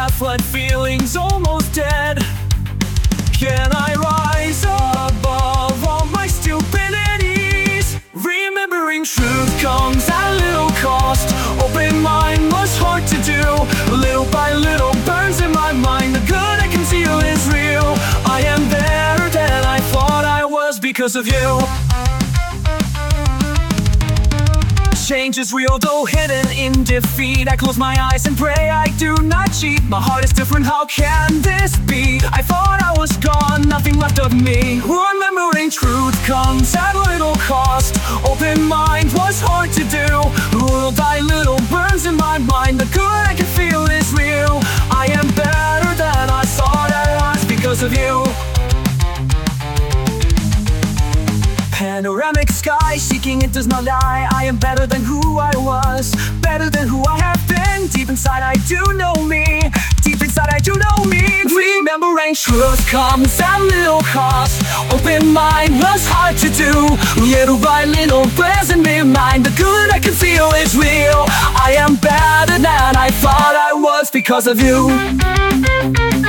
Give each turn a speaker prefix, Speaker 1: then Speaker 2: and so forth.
Speaker 1: have fled, feelings almost dead. Can I rise above all my stupidities? Remembering truth comes at little cost. Open mind was hard to do. Little by little burns in my mind. The good I conceal is real. I am better than I thought I was because of you. Change is real, though hidden in defeat. I close my eyes and pray I do not cheat. My heart is different, how can this be? I thought I was gone, nothing left of me. Remembering truth comes at little cost. Open mind was hard to do. Little by little burns in my mind. The good I can feel is real. I am better than I thought I was because of you. Panoramic sky, seeking it does not lie. I am better than who I was, better than who I have been. Deep inside I do know me, deep inside I do know me. Remembering truth comes at little cost. Open mind was hard to do. Little by little bears in my mind. The good I can feel is real. I am better than I thought I was because of you.